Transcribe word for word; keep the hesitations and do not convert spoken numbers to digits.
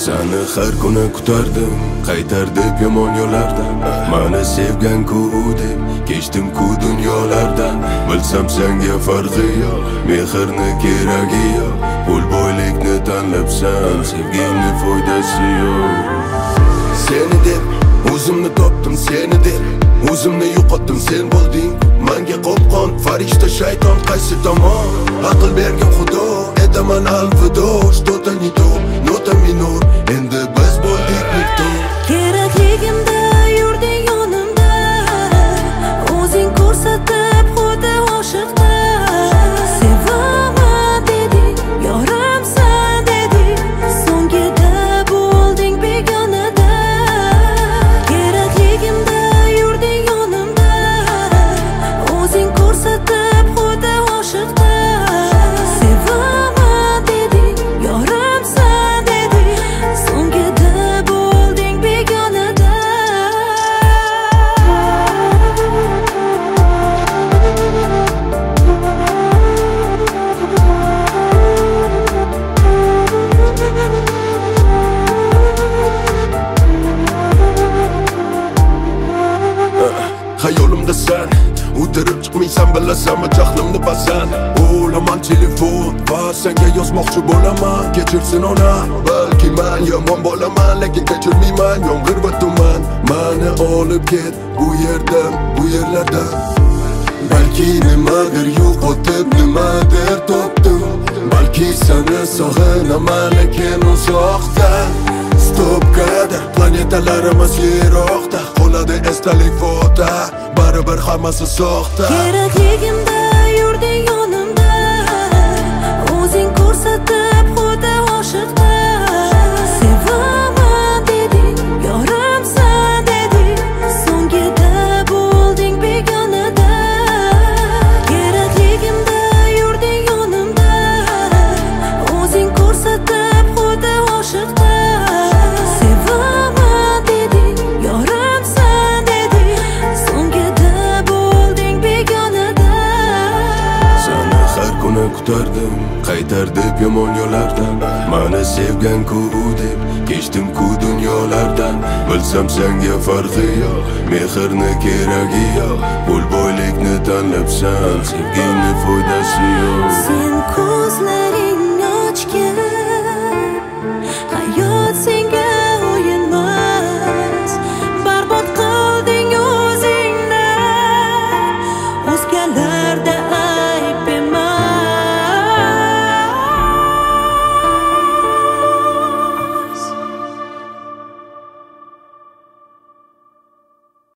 Seni har kuni kutardim, qaytar deb yomon yo'lardan. Meni sevgan-ku deb kechdim-ku dunyolardan. Bilsam senga farqi yo'q, mehrni keragi yo'q. Pul boylikni tanlabsan, sevgimni foydasi yo'q. Seni deb o'zimni topdim, seni deb o'zimni yo'qotdim, sen bo'lding menga qopqon. Farishta shayton qaysi tomon? Aql bergan Xudo, etaman alvido. Что-то не то, нота minor. Endi biz bo'ldik nikto. Kerakligimda yurding yonimda, o'zing ko'rsatib xuddi oshiqdim. Sevaman deding, yorimsan deding, so'ngida bo'lding begonada. Kerakligimda yurding yonimda, o'zing ko'rsatib xuddi oshiqdim. Sevaman deding, yorimsan deding, so'ngida bo'lding begonada. Hayolimda sen o'tirib chiqmaysan, bilasanmi jahlimni basan. O'laman telefon va senga yozmoqchi bo'laman. Kechirsin ona, balki men yomon bo'laman, lekin kechirmayman yomg'ir va tuman. Meni olib ket bu yerdan, bu yerlardan. Balki nimadir yo'qotib, nimadir topdim. Balki seni sog'inaman, lekin uzoqdan. Stopkada planetalarimiz yiroqda, qoladi esdalik fota, baribir hammasi soxta. Kerakligimda yurding yonimda, o'zing ko'rsatib xuddi oshiqdim. Sevaman deding, yorimsan deding, so'ngida bo'lding begonada. Kerakligimda yurding yonimda, o'zing ko'rsatib xuddi oshiqdim. Sevaman deding, yorimsan deding, so'ngida bo'lding begonada. Seni har kuni kutardim, qaytar deb yomon yo'lardan. Meni sevgan-ku deb kechdim-ku dunyolardan. Bilsam senga farqi yo'q, mehrni keragi yo'q. Pul boylikni tanlabsan, sevgimni foydasi yo'q. Sen